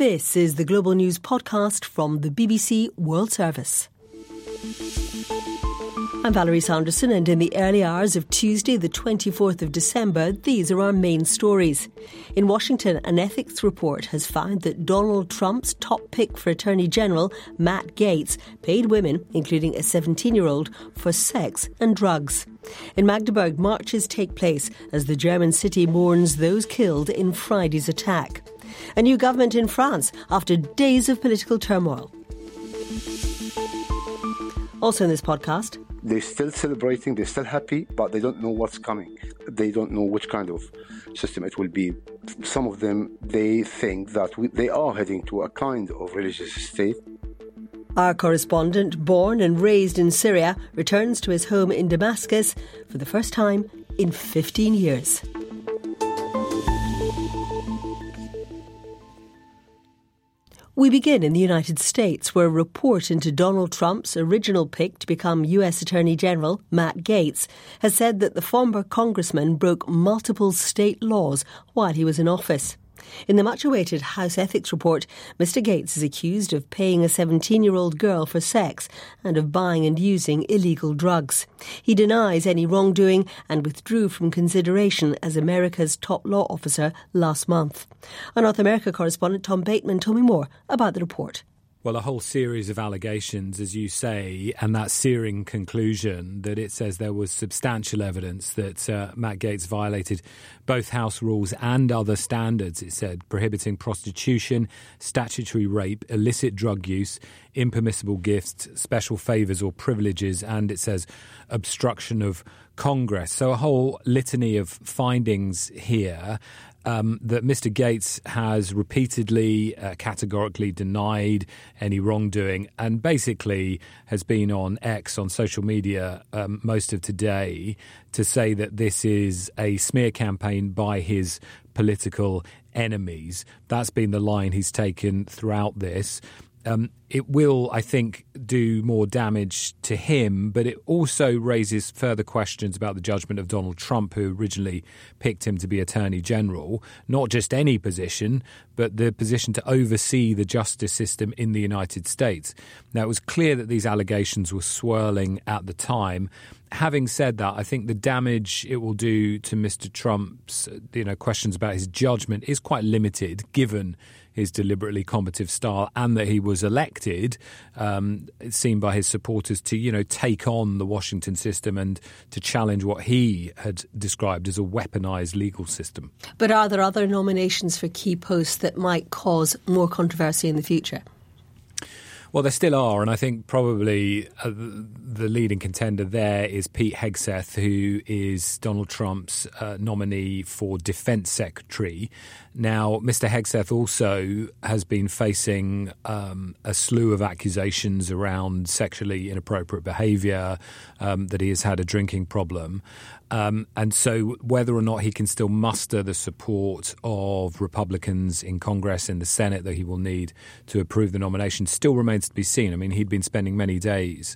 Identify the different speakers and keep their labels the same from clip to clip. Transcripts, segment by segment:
Speaker 1: This is the Global News Podcast from the BBC World Service. I'm Valerie Sanderson, and in the early hours of Tuesday, the 24th of December, these are our main stories. In Washington, an ethics report has found that Donald Trump's top pick for Attorney General, Matt Gaetz, paid women, including a 17-year-old, for sex and drugs. In Magdeburg, marches take place as the German city mourns those killed in Friday's attack. A new government in France after days of political turmoil. Also in this podcast,
Speaker 2: they're still celebrating, they're still happy, but they don't know what's coming. They don't know which kind of system it will be. Some of them, they think that they are heading to a kind of religious state.
Speaker 1: Our correspondent, born and raised in Syria, returns to his home in Damascus for the first time in 15 years. We begin in the United States, where a report into Donald Trump's original pick to become US Attorney General, Matt Gaetz, has said that the former congressman broke multiple state laws while he was in office. In the much-awaited House Ethics Report, Mr Gaetz is accused of paying a 17-year-old girl for sex and of buying and using illegal drugs. He denies any wrongdoing and withdrew from consideration as America's top law officer last month. Our North America correspondent Tom Bateman told me more about the report.
Speaker 3: Well, a whole series of allegations, as you say, and that searing conclusion that it says there was substantial evidence that Matt Gaetz violated both House rules and other standards, it said, prohibiting prostitution, statutory rape, illicit drug use, impermissible gifts, special favours or privileges, and it says obstruction of Congress. So a whole litany of findings here. That Mr Gaetz has repeatedly, categorically denied any wrongdoing and basically has been on X, on social media, most of today to say that this is a smear campaign by his political enemies. That's been the line he's taken throughout this. It will, I think, do more damage to him, but it also raises further questions about the judgment of Donald Trump, who originally picked him to be Attorney General, not just any position, but the position to oversee the justice system in the United States. Now, it was clear that these allegations were swirling at the time. Having said that, I think the damage it will do to Mr Trump's, questions about his judgment is quite limited, given his deliberately combative style and that he was elected, seen by his supporters to, take on the Washington system and to challenge what he had described as a weaponized legal system.
Speaker 1: But are there other nominations for key posts that might cause more controversy in the future?
Speaker 3: Well, there still are, and I think probably the leading contender there is Pete Hegseth, who is Donald Trump's nominee for Defense Secretary. Now, Mr Hegseth also has been facing a slew of accusations around sexually inappropriate behaviour, that he has had a drinking problem. And so whether or not he can still muster the support of Republicans in Congress and the Senate that he will need to approve the nomination still remains to be seen. I mean, he'd been spending many days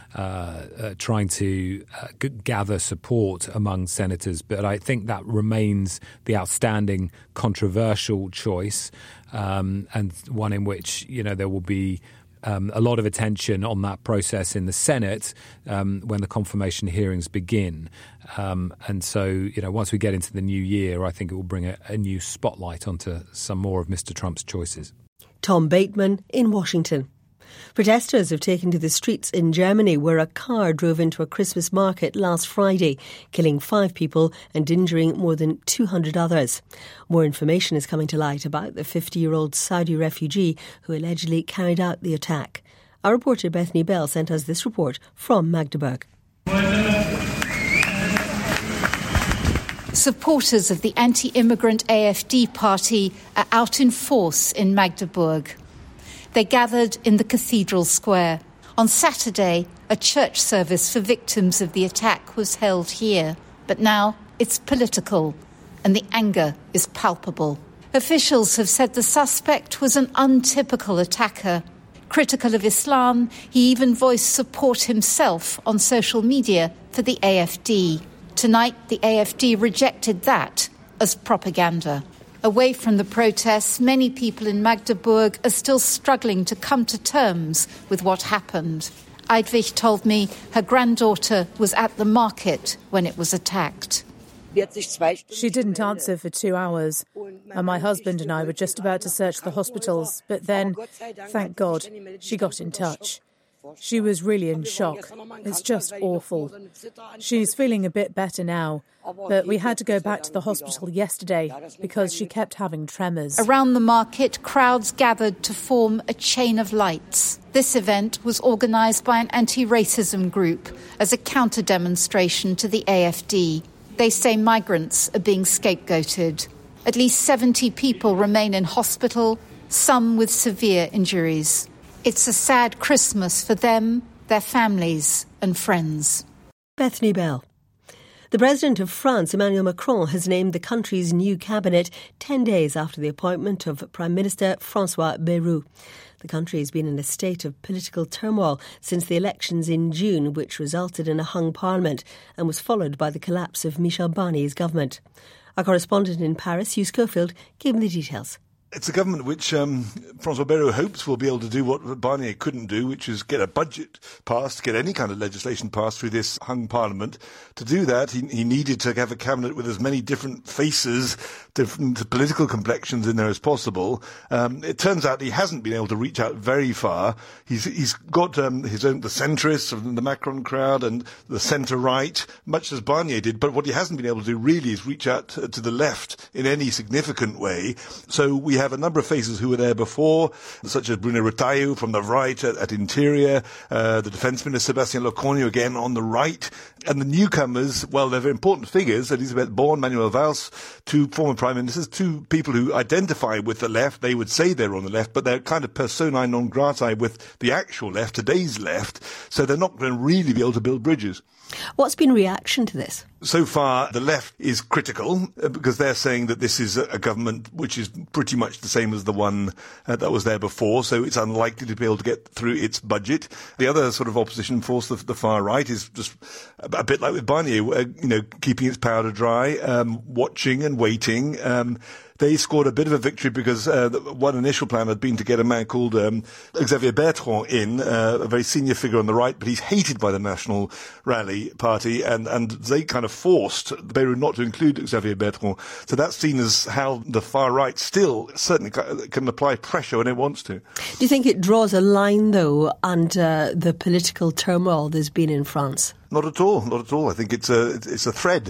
Speaker 3: trying to gather support among senators, but I think that remains the outstanding controversial choice, and one in which, there will be a lot of attention on that process in the Senate when the confirmation hearings begin. And so, once we get into the new year, I think it will bring a new spotlight onto some more of Mr Trump's choices.
Speaker 1: Tom Bateman in Washington. Protesters have taken to the streets in Germany, where a car drove into a Christmas market last Friday, killing 5 people and injuring more than 200 others. More information is coming to light about the 50-year-old Saudi refugee who allegedly carried out the attack. Our reporter Bethany Bell sent us this report from Magdeburg.
Speaker 4: Supporters of the anti-immigrant AfD party are out in force in Magdeburg. They gathered in the cathedral square. On Saturday, a church service for victims of the attack was held here. But now it's political, and the anger is palpable. Officials have said the suspect was an untypical attacker. Critical of Islam, he even voiced support himself on social media for the AfD. Tonight, the AfD rejected that as propaganda. Away from the protests, many people in Magdeburg are still struggling to come to terms with what happened. Eidvig told me her granddaughter was at the market when it was attacked.
Speaker 5: She didn't answer for 2 hours, and my husband and I were just about to search the hospitals, but then, thank God, she got in touch. She was really in shock. It's just awful. She's feeling a bit better now, but we had to go back to the hospital yesterday because she kept having tremors.
Speaker 4: Around the market, crowds gathered to form a chain of lights. This event was organised by an anti-racism group as a counter-demonstration to the AfD. They say migrants are being scapegoated. At least 70 people remain in hospital, some with severe injuries. It's a sad Christmas for them, their families and friends.
Speaker 1: Bethany Bell. The President of France, Emmanuel Macron, has named the country's new cabinet 10 days after the appointment of Prime Minister François Bayrou. The country has been in a state of political turmoil since the elections in June, which resulted in a hung parliament and was followed by the collapse of Michel Barnier's government. Our correspondent in Paris, Hugh Schofield, gave me the details.
Speaker 6: It's a government which François Bayrou hopes will be able to do what Barnier couldn't do, which is get a budget passed, get any kind of legislation passed through this hung parliament. To do that, he needed to have a cabinet with as many different faces, different political complexions in there as possible. It turns out he hasn't been able to reach out very far. He's got his own, the centrists of the Macron crowd and the centre-right, much as Barnier did, but what he hasn't been able to do really is reach out to the left in any significant way. So we have a number of faces who were there before, such as Bruno Retailleau from the right at Interior, the Defence Minister Sébastien Lecornu again on the right, and the newcomers, well, they're very important figures, Elisabeth Borne, Manuel Valls, two former prime ministers, two people who identify with the left. They would say they're on the left, but they're kind of personae non gratae with the actual left, today's left, so they're not going to really be able to build bridges.
Speaker 1: What's been reaction to this?
Speaker 6: So far, the left is critical because they're saying that this is a government which is pretty much the same as the one that was there before, so it's unlikely to be able to get through its budget. The other sort of opposition force, the far right, is just a bit like with Barnier, keeping its powder dry, watching and waiting. They scored a bit of a victory because one initial plan had been to get a man called Xavier Bertrand in, a very senior figure on the right, but he's hated by the National Rally Party, and they kind of forced Bayrou not to include Xavier Bertrand. So that's seen as how the far right still certainly can apply pressure when it wants to.
Speaker 1: Do you think it draws a line, though, under the political turmoil there's been in France?
Speaker 6: Not at all, not at all. I think it's a thread.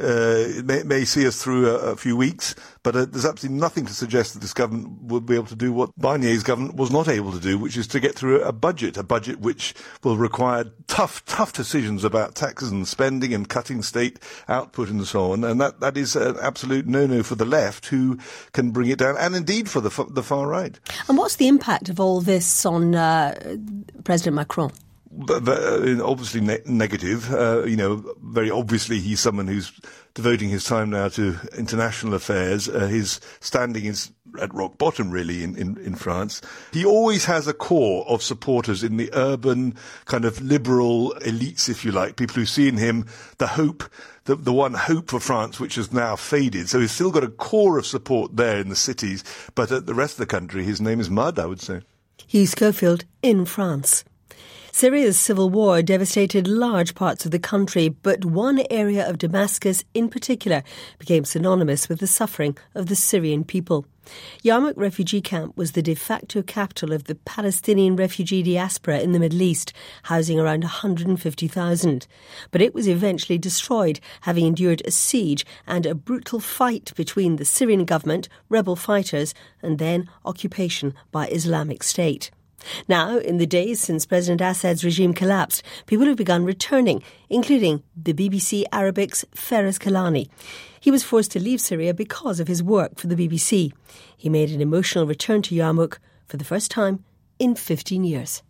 Speaker 6: It may see us through a few weeks, but there's absolutely nothing to suggest that this government will be able to do what Barnier's government was not able to do, which is to get through a budget which will require tough decisions about taxes and spending and cutting state output and so on. And that is an absolute no-no for the left, who can bring it down, and indeed for the far right.
Speaker 1: And what's the impact of all this on President Macron?
Speaker 6: Obviously negative. Very obviously he's someone who's devoting his time now to international affairs. His standing is at rock bottom, really, in France. He always has a core of supporters in the urban kind of liberal elites, if you like, people who see in him the hope, the one hope for France, which has now faded. So he's still got a core of support there in the cities, but at the rest of the country, his name is mud, I would say.
Speaker 1: Hugh Schofield in France. Syria's civil war devastated large parts of the country, but one area of Damascus in particular became synonymous with the suffering of the Syrian people. Yarmouk refugee camp was the de facto capital of the Palestinian refugee diaspora in the Middle East, housing around 150,000. But it was eventually destroyed, having endured a siege and a brutal fight between the Syrian government, rebel fighters, and then occupation by Islamic State. Now, in the days since President Assad's regime collapsed, people have begun returning, including the BBC Arabic's Feras Kalani. He was forced to leave Syria because of his work for the BBC. He made an emotional return to Yarmouk for the first time in 15 years.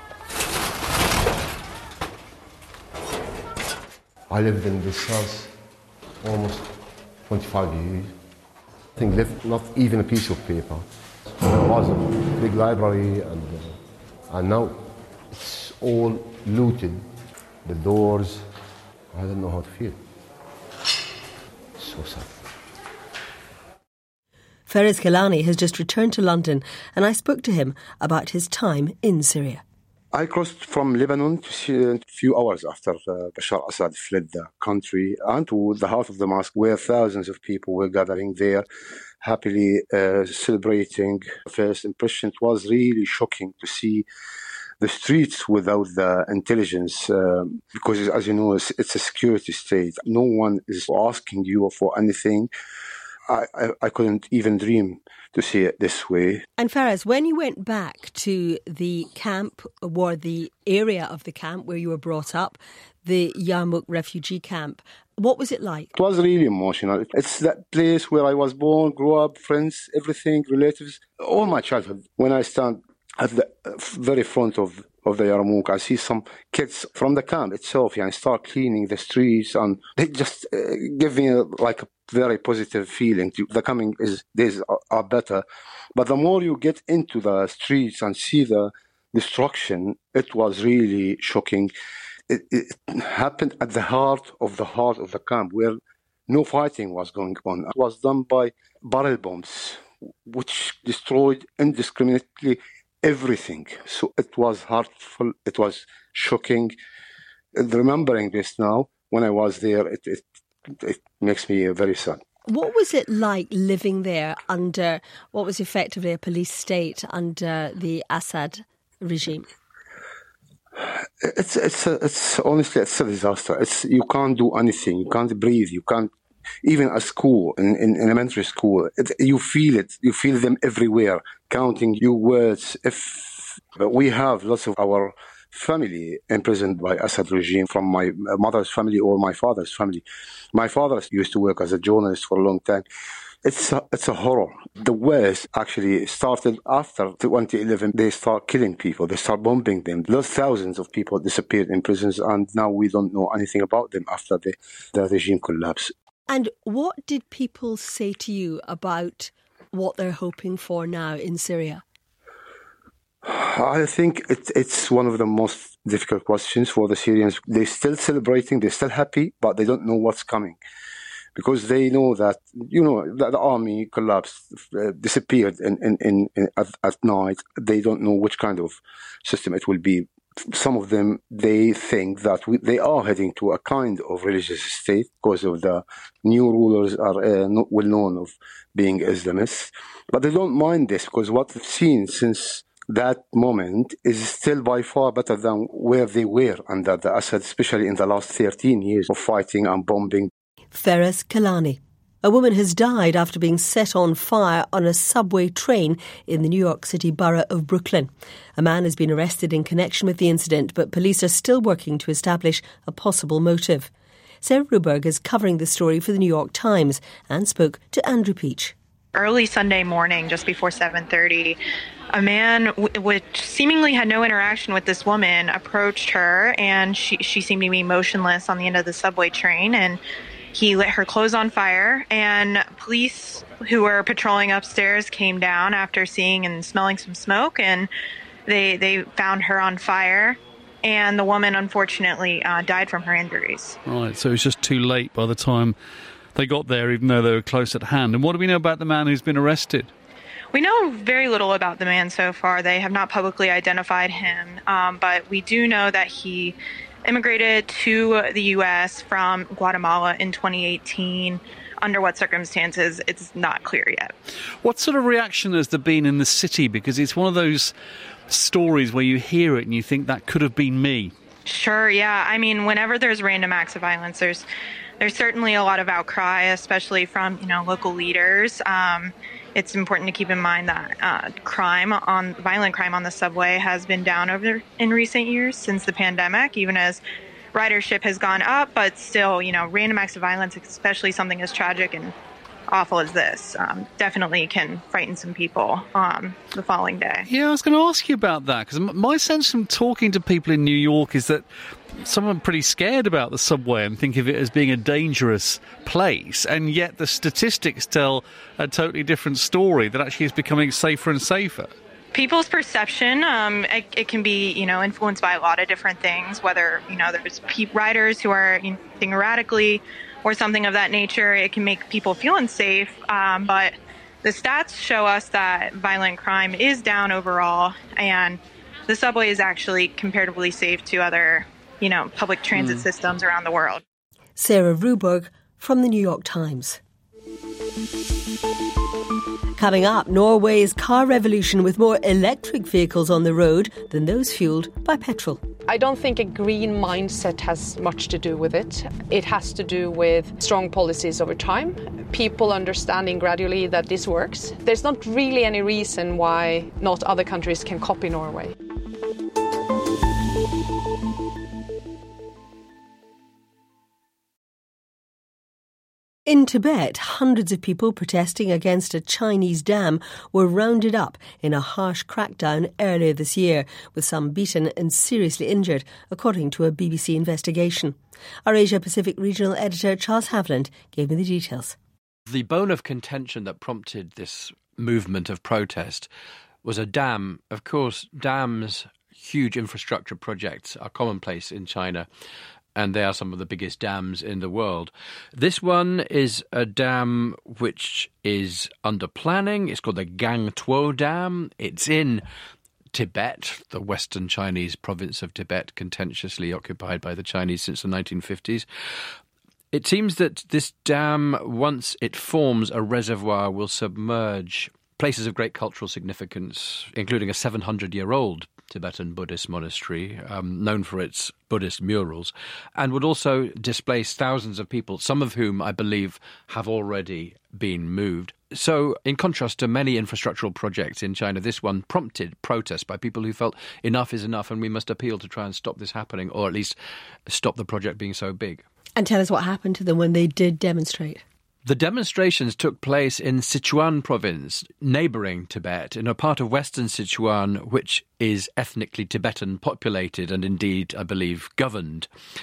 Speaker 7: I lived in this house almost 25 years. I think left not even a piece of paper. There was a big library, and now it's all looted. The doors, I don't know how to feel. So sad.
Speaker 1: Feras Kelani has just returned to London and I spoke to him about his time in Syria.
Speaker 2: I crossed from Lebanon a few hours after Bashar Assad fled the country and to the heart of Damascus, where thousands of people were gathering there, happily celebrating. First impression, it was really shocking to see the streets without the intelligence, because, as you know, it's a security state. No one is asking you for anything. I couldn't even dream to see it this way.
Speaker 1: And Feras, when you went back to the camp, or the area of the camp where you were brought up, the Yarmouk refugee camp, what was it like?
Speaker 2: It was really emotional. It's that place where I was born, grew up, friends, everything, relatives, all my childhood. When I stand at the very front of the Yarmouk, I see some kids from the camp itself and start cleaning the streets, and they just give me a very positive feeling. The coming days are better. But the more you get into the streets and see the destruction, it was really shocking. It happened at the heart of the camp, where no fighting was going on. It was done by barrel bombs, which destroyed indiscriminately everything. So it was hurtful, it was shocking. Remembering this now, when I was there, it makes me very sad.
Speaker 1: What was it like living there under what was effectively a police state under the Assad regime?
Speaker 2: It's honestly, it's a disaster. You can't do anything. You can't breathe. You can't, even at school, in elementary school, you feel it. You feel them everywhere, counting your words. But we have lots of our family imprisoned by Assad regime, from my mother's family or my father's family. My father used to work as a journalist for a long time. It's a horror. The West actually started after 2011. They start killing people. They start bombing them. Thousands of people disappeared in prisons, and now we don't know anything about them after the regime collapsed.
Speaker 1: And what did people say to you about what they're hoping for now in Syria?
Speaker 2: I think it's one of the most difficult questions for the Syrians. They're still celebrating, they're still happy, but they don't know what's coming. Because they know that, that the army collapsed, disappeared at night. They don't know which kind of system it will be. Some of them, they think that they are heading to a kind of religious state because of the new rulers are not well known of being Islamists. But they don't mind this, because what they've seen since that moment is still by far better than where they were under the Assad, especially in the last 13 years of fighting and bombing.
Speaker 1: Feras Kelani. A woman has died after being set on fire on a subway train in the New York City borough of Brooklyn. A man has been arrested in connection with the incident, but police are still working to establish a possible motive. Sarah Ruberg is covering the story for the New York Times and spoke to Andrew Peach.
Speaker 8: Early Sunday morning, just before 7:30, a man which seemingly had no interaction with this woman approached her, and she seemed to be motionless on the end of the subway train, and he lit her clothes on fire, and police who were patrolling upstairs came down after seeing and smelling some smoke, and they found her on fire, and the woman unfortunately died from her injuries.
Speaker 9: Right, so it was just too late by the time they got there, even though they were close at hand. And what do we know about the man who's been arrested?
Speaker 8: We know very little about the man so far. They have not publicly identified him, but we do know that he immigrated to the U.S. from Guatemala in 2018. Under what circumstances, it's not clear yet.
Speaker 9: What sort of reaction has there been in the city? Because it's one of those stories where you hear it and you think that could have been me.
Speaker 8: Sure, yeah. I mean, whenever there's random acts of violence, there's certainly a lot of outcry, especially from local leaders. It's important to keep in mind that violent crime on the subway has been down over in recent years since the pandemic, even as ridership has gone up. But still, random acts of violence, especially something as tragic and awful as this, definitely can frighten some people the following day.
Speaker 9: Yeah, I was going to ask you about that, because my sense from talking to people in New York is that some are pretty scared about the subway and think of it as being a dangerous place, and yet the statistics tell a totally different story, that actually it's becoming safer and safer.
Speaker 8: People's perception, it can be, influenced by a lot of different things, whether, there's riders who are acting erratically or something of that nature. It can make people feel unsafe, but The stats show us that violent crime is down overall, and the subway is actually comparatively safe to other, public transit systems around the world.
Speaker 1: Sarah Ruberg from the New York Times. Coming up, Norway's car revolution with more electric vehicles on the road than those fuelled by petrol.
Speaker 10: I don't think a green mindset has much to do with it. It has to do with strong policies over time, people understanding gradually that this works. There's not really any reason why not other countries can copy Norway.
Speaker 1: In Tibet, hundreds of people protesting against a Chinese dam were rounded up in a harsh crackdown earlier this year, with some beaten and seriously injured, according to a BBC investigation. Our Asia-Pacific regional editor, Charles Haviland, gave me the details.
Speaker 11: The bone of contention that prompted this movement of protest was a dam. Of course, dams, huge infrastructure projects, are commonplace in China, and they are some of the biggest dams in the world. This one is a dam which is under planning. It's called the Gangtuo Dam. It's in Tibet, the western Chinese province of Tibet, contentiously occupied by the Chinese since the 1950s. It seems that this dam, once it forms a reservoir, will submerge places of great cultural significance, including a 700-year-old Tibetan Buddhist monastery, known for its Buddhist murals, and would also displace thousands of people, some of whom, I believe, have already been moved. So, in contrast to many infrastructural projects in China, this one prompted protest by people who felt enough is enough and we must appeal to try and stop this happening, or at least stop the project being so big.
Speaker 1: And tell us what happened to them when they did demonstrate.
Speaker 11: The demonstrations took place in Sichuan province, neighbouring Tibet, in a part of western Sichuan which is ethnically Tibetan populated and indeed, I believe, governed.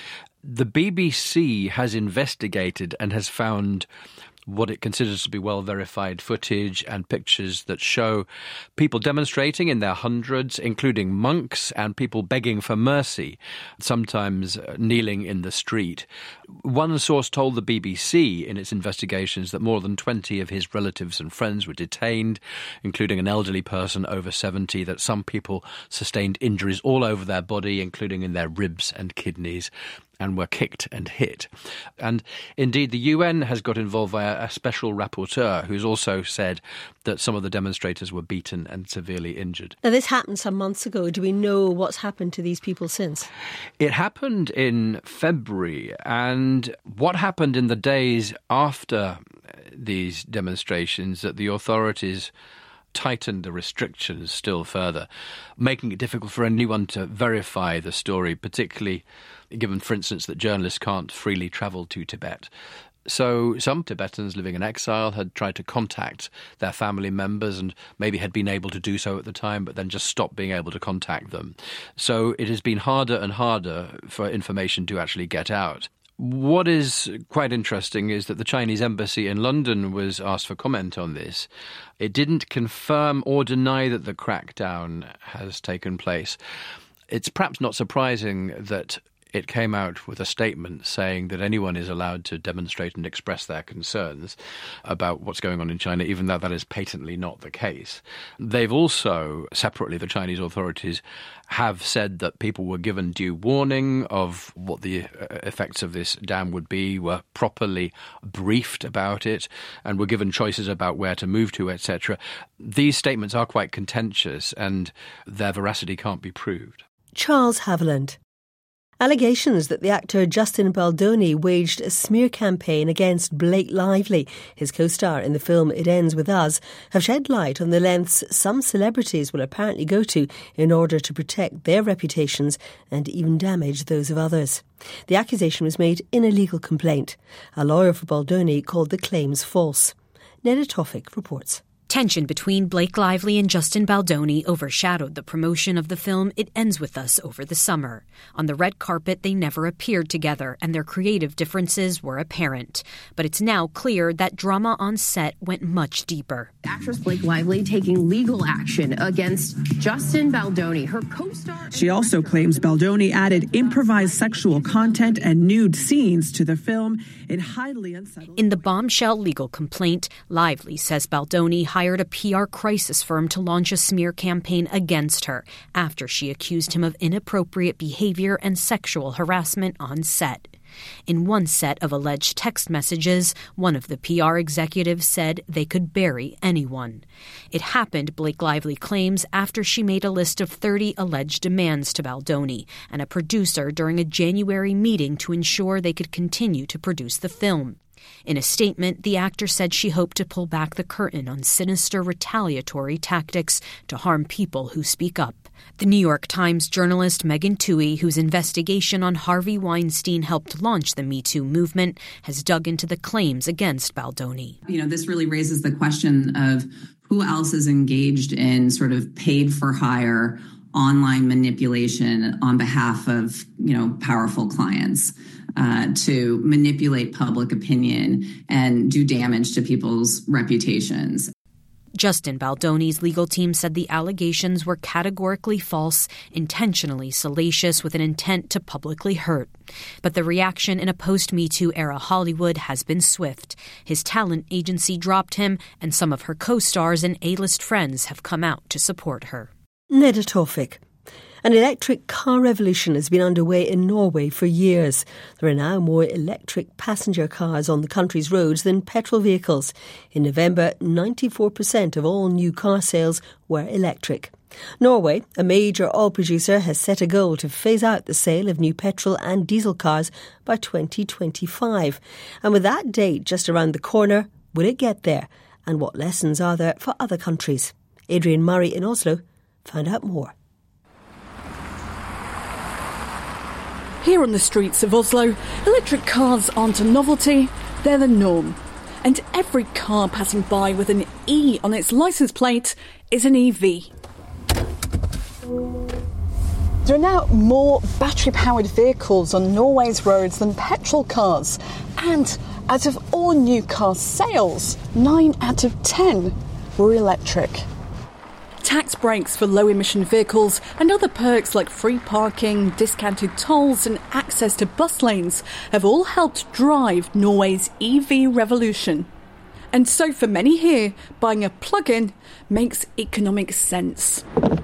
Speaker 11: The BBC has investigated and has found what it considers to be well-verified footage and pictures that show people demonstrating in their hundreds, including monks and people begging for mercy, sometimes kneeling in the street. One source told the BBC in its investigations that more than 20 of his relatives and friends were detained, including an elderly person over 70, that some people sustained injuries all over their body, including in their ribs and kidneys, and were kicked and hit. And indeed, the UN has got involved via a special rapporteur who's also said that some of the demonstrators were beaten and severely injured.
Speaker 1: Now, this happened some months ago. Do we know what's happened to these people since?
Speaker 11: It happened in February, and what happened in the days after these demonstrations, that the authorities tightened the restrictions still further, making it difficult for anyone to verify the story, particularly given, for instance, that journalists can't freely travel to Tibet. So some Tibetans living in exile had tried to contact their family members and maybe had been able to do so at the time, but then just stopped being able to contact them. So it has been harder and harder for information to actually get out. What is quite interesting is that the Chinese embassy in London was asked for comment on this. It didn't confirm or deny that the crackdown has taken place. It's perhaps not surprising that it came out with a statement saying that anyone is allowed to demonstrate and express their concerns about what's going on in China, even though that is patently not the case. They've also, separately, the Chinese authorities have said that people were given due warning of what the effects of this dam would be, were properly briefed about it, and were given choices about where to move to, etc. These statements are quite contentious, and their veracity can't be proved.
Speaker 1: Charles Haviland. Allegations that the actor Justin Baldoni waged a smear campaign against Blake Lively, his co-star in the film It Ends With Us, have shed light on the lengths some celebrities will apparently go to in order to protect their reputations and even damage those of others. The accusation was made in a legal complaint. A lawyer for Baldoni called the claims false. Neda Tawfik reports.
Speaker 12: Tension between Blake Lively and Justin Baldoni overshadowed the promotion of the film It Ends With Us over the summer. On the red carpet, they never appeared together, and their creative differences were apparent. But it's now clear that drama on set went much deeper.
Speaker 13: Actress Blake Lively taking legal action against Justin Baldoni, her co-star.
Speaker 14: She also claims Baldoni added improvised sexual content and nude scenes to the film in highly unsettling.
Speaker 12: In the bombshell legal complaint, Lively says Baldoni hired a PR crisis firm to launch a smear campaign against her after she accused him of inappropriate behavior and sexual harassment on set. In one set of alleged text messages, one of the PR executives said they could bury anyone. It happened, Blake Lively claims, after she made a list of 30 alleged demands to Baldoni and a producer during a January meeting to ensure they could continue to produce the film. In a statement, the actor said she hoped to pull back the curtain on sinister retaliatory tactics to harm people who speak up. The New York Times journalist Megan Twohey, whose investigation on Harvey Weinstein helped launch the Me Too movement, has dug into the claims against Baldoni.
Speaker 15: This really raises the question of who else is engaged in sort of paid-for-hire online manipulation on behalf of, powerful clients. To manipulate public opinion and do damage to people's reputations.
Speaker 12: Justin Baldoni's legal team said the allegations were categorically false, intentionally salacious with an intent to publicly hurt. But the reaction in a post-Me Too era Hollywood has been swift. His talent agency dropped him, and some of her co-stars and A-list friends have come out to support her.
Speaker 1: Neda Tawfik. An electric car revolution has been underway in Norway for years. There are now more electric passenger cars on the country's roads than petrol vehicles. In November, 94% of all new car sales were electric. Norway, a major oil producer, has set a goal to phase out the sale of new petrol and diesel cars by 2025. And with that date just around the corner, will it get there? And what lessons are there for other countries? Adrian Murray in Oslo found out more.
Speaker 16: Here on the streets of Oslo, electric cars aren't a novelty, they're the norm. And every car passing by with an E on its licence plate is an EV. There are now more battery-powered vehicles on Norway's roads than petrol cars. And out of all new car sales, 9 out of 10 were electric. Tax breaks for low-emission vehicles and other perks like free parking, discounted tolls and access to bus lanes have all helped drive Norway's EV revolution. And so for many here, buying a plug-in makes economic sense.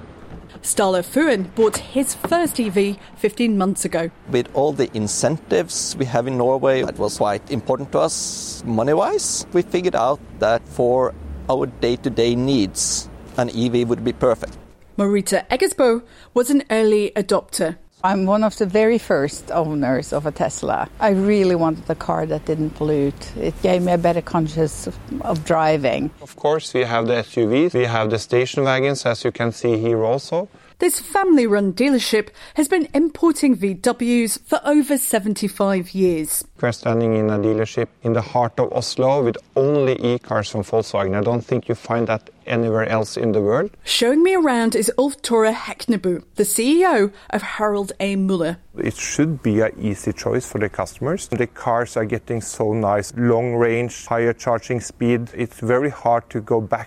Speaker 16: Ståle Fuen bought his first EV 15 months ago.
Speaker 17: With all the incentives we have in Norway, that was quite important to us money-wise. We figured out that for our day-to-day needs, an EV would be perfect.
Speaker 16: Marita Eggesbo was an early adopter.
Speaker 18: I'm one of the very first owners of a Tesla. I really wanted a car that didn't pollute. It gave me a better conscience of driving.
Speaker 19: Of course, we have the SUVs, we have the station wagons, as you can see here also.
Speaker 16: This family-run dealership has been importing VWs for over 75 years.
Speaker 19: We're standing in a dealership in the heart of Oslo with only e-cars from Volkswagen. I don't think you find that anywhere else in the world.
Speaker 16: Showing me around is Ulf Tore Heknebu, the CEO of Harold A. Muller.
Speaker 19: It should be an easy choice for the customers. The cars are getting so nice, long range, higher charging speed. It's very hard to go back.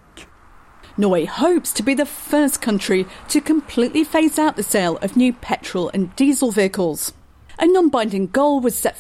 Speaker 16: Norway hopes to be the first country to completely phase out the sale of new petrol and diesel vehicles. A non-binding goal was set for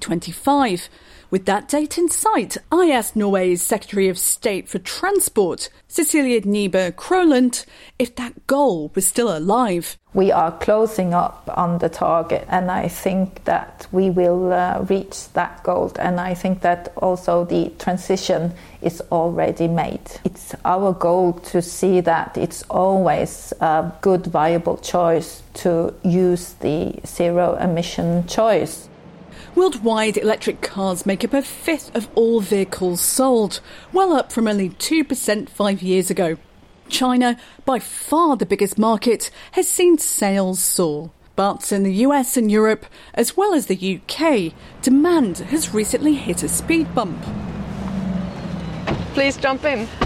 Speaker 16: 2025. With that date in sight, I asked Norway's Secretary of State for Transport, Cecilie Nyberg Kroland, if that goal was still alive.
Speaker 20: We are closing up on the target, and I think that we will reach that goal. And I think that also the transition is already made. It's our goal to see that it's always a good, viable choice to use the zero-emission choice.
Speaker 16: Worldwide, electric cars make up a fifth of all vehicles sold, well up from only 2% 5 years ago. China, by far the biggest market, has seen sales soar. But in the US and Europe, as well as the UK, demand has recently hit a speed bump.
Speaker 10: Please jump in.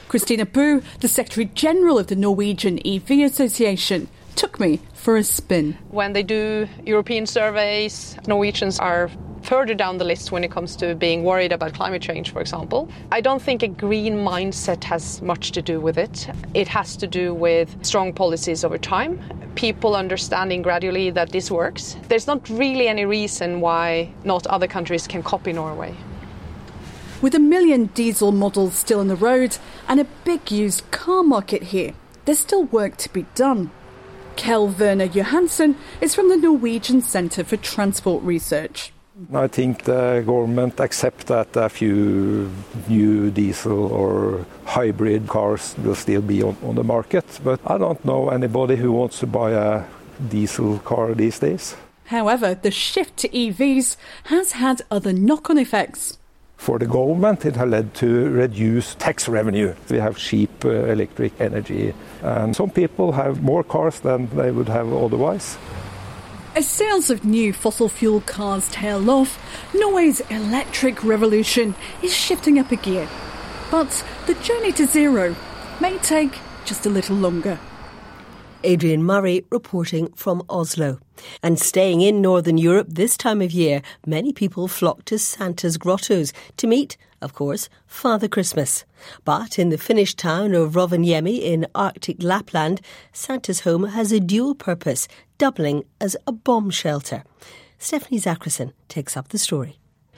Speaker 16: Christina Boo, the Secretary-General of the Norwegian EV Association, took me for a spin.
Speaker 10: When they do European surveys, Norwegians are further down the list when it comes to being worried about climate change, for example. I don't think a green mindset has much to do with it. It has to do with strong policies over time, people understanding gradually that this works. There's not really any reason why not other countries can copy Norway.
Speaker 16: With 1 million diesel models still on the road and a big used car market here, there's still work to be done. Kjell Werner Johansen is from the Norwegian Centre for Transport Research.
Speaker 21: I think the government accepts that a few new diesel or hybrid cars will still be on the market, but I don't know anybody who wants to buy a diesel car these days.
Speaker 16: However, the shift to EVs has had other knock-on effects.
Speaker 21: For the government, it has led to reduced tax revenue. We have cheap electric energy, and some people have more cars than they would have otherwise.
Speaker 16: As sales of new fossil fuel cars tail off, Norway's electric revolution is shifting up a gear. But the journey to zero may take just a little longer.
Speaker 1: Adrian Murray reporting from Oslo. And staying in Northern Europe this time of year, many people flock to Santa's grottos to meet, of course, Father Christmas. But in the Finnish town of Rovaniemi in Arctic Lapland, Santa's home has a dual purpose, doubling as a bomb shelter. Stephanie Zackerson takes up the story.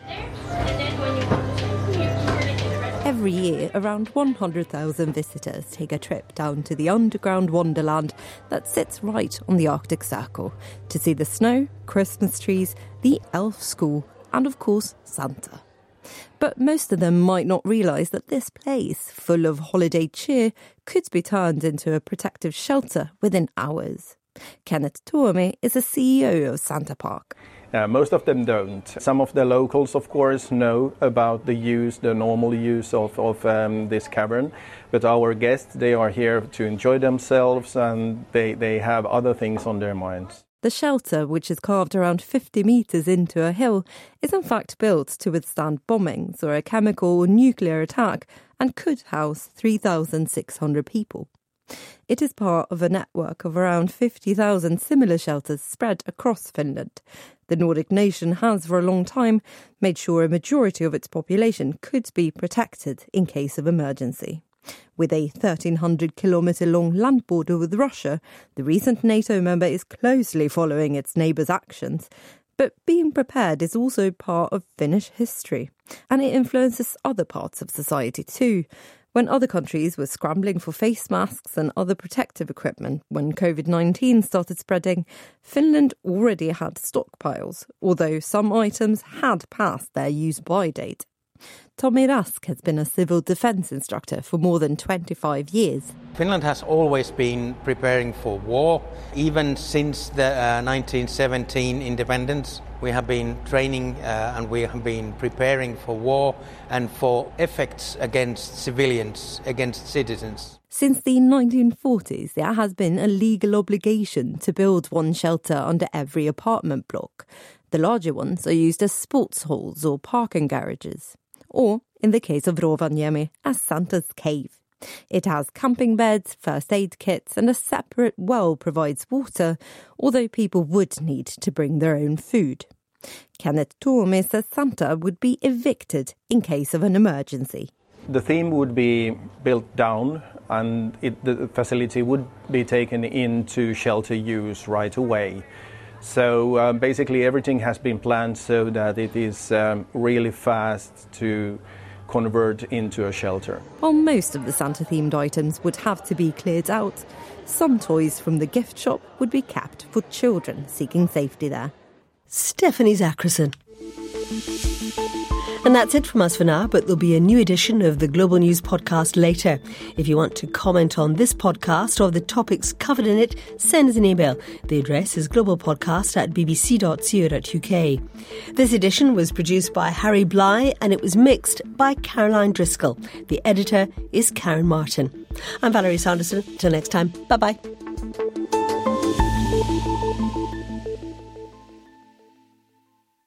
Speaker 22: Every year, around 100,000 visitors take a trip down to the underground wonderland that sits right on the Arctic Circle to see the snow, Christmas trees, the elf school, and of course, Santa. But most of them might not realise that this place, full of holiday cheer, could be turned into a protective shelter within hours. Kenneth Tuomi is the CEO of Santa Park.
Speaker 23: Most of them don't. Some of the locals, of course, know about the normal use of this cavern. But our guests, they are here to enjoy themselves and they have other things on their minds.
Speaker 22: The shelter, which is carved around 50 metres into a hill, is in fact built to withstand bombings or a chemical or nuclear attack and could house 3,600 people. It is part of a network of around 50,000 similar shelters spread across Finland. The Nordic nation has for a long time made sure a majority of its population could be protected in case of emergency. With a 1,300-kilometre-long land border with Russia, the recent NATO member is closely following its neighbours' actions. But being prepared is also part of Finnish history, and it influences other parts of society too. When other countries were scrambling for face masks and other protective equipment when COVID-19 started spreading, Finland already had stockpiles, although some items had passed their use-by date. Tommy Rask has been a civil defence instructor for more than 25 years.
Speaker 24: Finland has always been preparing for war. Even since the 1917 independence, we have been training and we have been preparing for war and for effects against civilians, against citizens.
Speaker 22: Since the 1940s, there has been a legal obligation to build one shelter under every apartment block. The larger ones are used as sports halls or parking garages. Or, in the case of Rovaniemi, as Santa's cave. It has camping beds, first aid kits, and a separate well provides water, although people would need to bring their own food. Kenneth Tuomi says Santa would be evicted in case of an emergency.
Speaker 23: The theme would be built down and the facility would be taken into shelter use right away. So basically everything has been planned so that it is really fast to convert into a shelter.
Speaker 22: While most of the Santa-themed items would have to be cleared out, some toys from the gift shop would be kept for children seeking safety there.
Speaker 1: Stephanie Zackerson. And that's it from us for now, but there'll be a new edition of the Global News podcast later. If you want to comment on this podcast or the topics covered in it, send us an email. The address is globalpodcast@bbc.co.uk. This edition was produced by Harry Bly and it was mixed by Caroline Driscoll. The editor is Karen Martin. I'm Valerie Sanderson. Till next time, bye-bye.